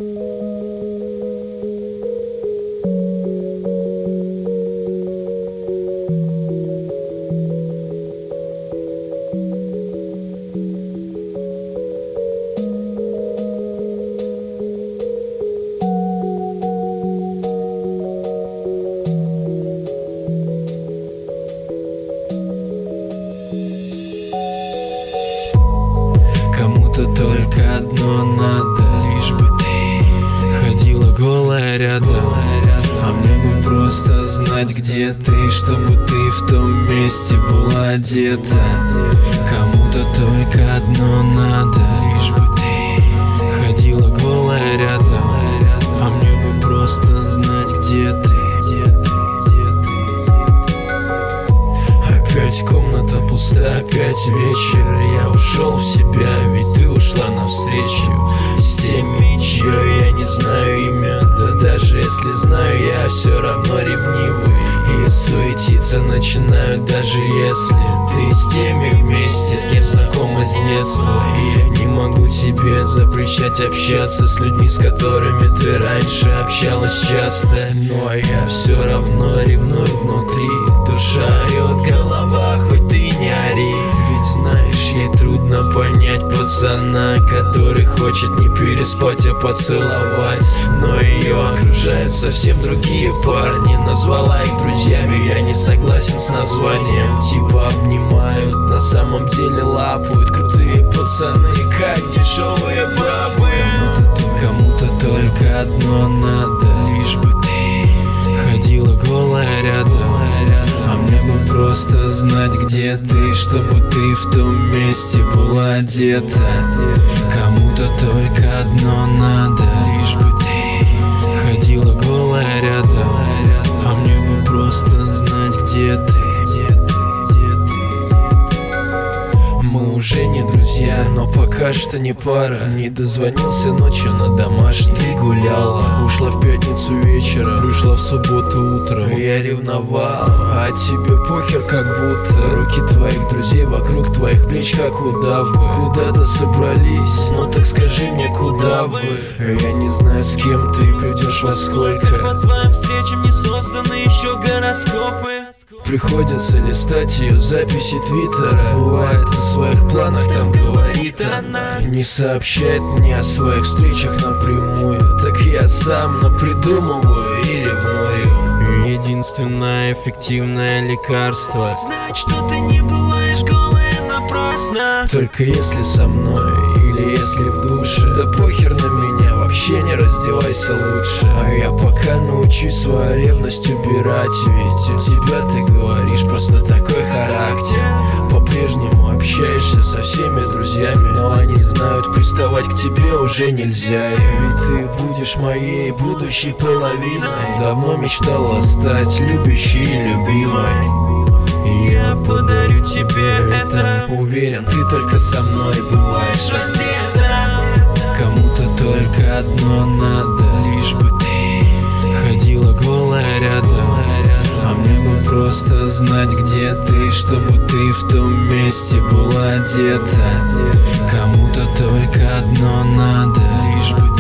Кому-то только одно надо, лишь бы ты ходила голая рядом. А мне бы просто знать, где ты, чтобы ты в том месте была одета. Кому-то только одно надо, лишь бы ты ходила голая рядом. А мне бы просто знать, где ты. Опять комната пуста, опять вечер. Я ушел в себя, ведь ты ушла навстречу с теми, чье я не знаю имя. Да даже если знаю, я все равно ревнивый и суетиться начинаю, даже если ты с теми вместе, с кем знакома с детства. И я не могу тебе запрещать общаться с людьми, с которыми ты раньше общалась часто. Но я все равно ревную внутри. Душа орет, голова, хоть ты не ори. Ведь знаешь, ей трудно понять пацана, который хочет не переспать, а поцеловать. Но ее окружают совсем другие парни. Назвала их друзьями, я не согласен с названием. Типа обнимают, на самом деле лапают. Крутые пацаны, как дешевые бабы. Кому-то только одно надо, лишь бы ты ходила голая рядом. А мне бы просто знать, где ты, чтобы ты в том месте была одета. Кому-то только одно надо, лишь бы ты ходила голая рядом. А мне бы просто знать, где ты. Мы уже не друзья, но пока что не пара. Не дозвонился ночью на домашний. Ты гуляла, ушла в пятницу вечером, пришла в субботу утром. Я ревновал, а тебе похер как будто. Руки твоих друзей вокруг твоих плеч, как удавы. Куда-то собрались, ну так скажи мне, куда вы? Я не знаю, с кем ты придешь во сколько. По твоим встречам не созданы еще гороскопы. Приходится листать ее записи твиттера. Бывает, в своих планах там говорит она. Не сообщает мне о своих встречах напрямую. Так я сам напридумываю и ревную. Единственное эффективное лекарство Знать, что ты не бываешь голая напрасно. только если со мной или если в душе. Да похер на меня, вообще не раздевайся лучше. А я пока научусь свою ревность убирать. Ведь у тебя, ты говоришь, просто такой характер. По-прежнему общаешься со всеми друзьями, но они знают, приставать к тебе уже нельзя. Ведь ты будешь моей будущей половиной. Давно мечтала стать любящей и любимой. Я подарю тебе это. Уверен, ты только со мной бываешь раздета. Кому-то только одно надо, лишь бы ты ходила голая рядом. А мне бы просто знать, где ты, чтобы ты в том месте была одета. Кому-то только одно надо, лишь бы